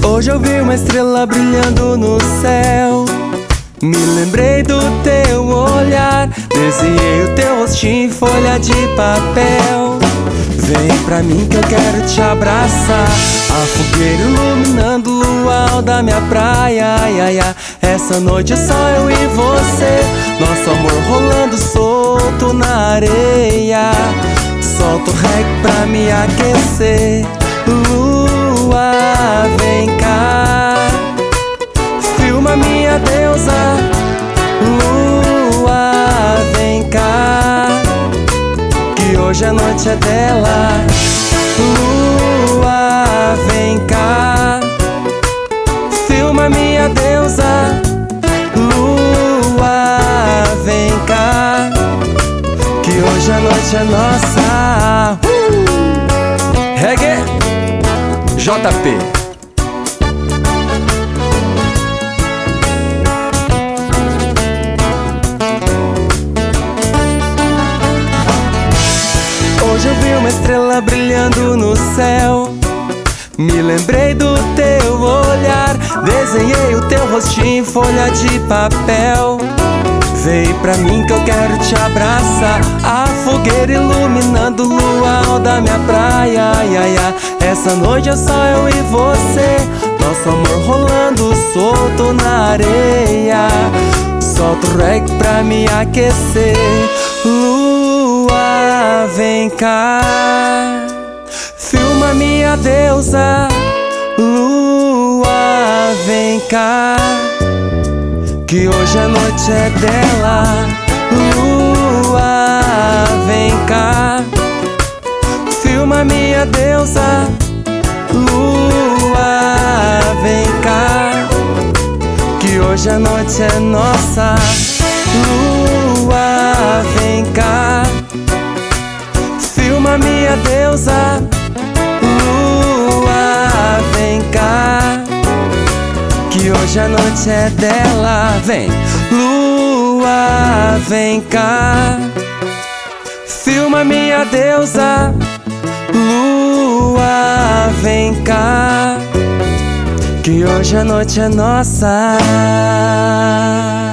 Hoje eu vi uma estrela brilhando no céu. Me lembrei do teu olhar, desenhei o teu rostinho em folha de papel. Vem pra mim que eu quero te abraçar, a fogueira iluminando o luau da minha praia. Ai, ai, ai. Essa noite é só eu e você, nosso amor rolando solto na areia. Solta o reggae pra me aquecer. Lua, vem cá, filma minha deusa. Lua, vem cá, que hoje a noite é dela. Lua, vem cá, filma minha deusa. Lua, vem cá, que hoje a noite é nossa. Reggae JP. Hoje eu vi uma estrela brilhando no céu. Me lembrei do teu olhar, desenhei o teu rostinho em folha de papel. Vem pra mim que eu quero te abraçar, a fogueira iluminando o luau da minha praia. Ai, ai, ai. Essa noite é só eu e você, nosso amor rolando solto na areia. Solta o reggae pra me aquecer. Lua, vem cá, filma minha deusa. Lua, vem cá, que hoje a noite é dela. Lua, vem cá, filma minha deusa. Lua, vem cá, que hoje a noite é nossa. Lua, vem cá, filma minha deusa. Lua, vem cá, que hoje a noite é dela. Vem, lua, vem cá, filma minha deusa. Lua, vem cá, que hoje a noite é nossa.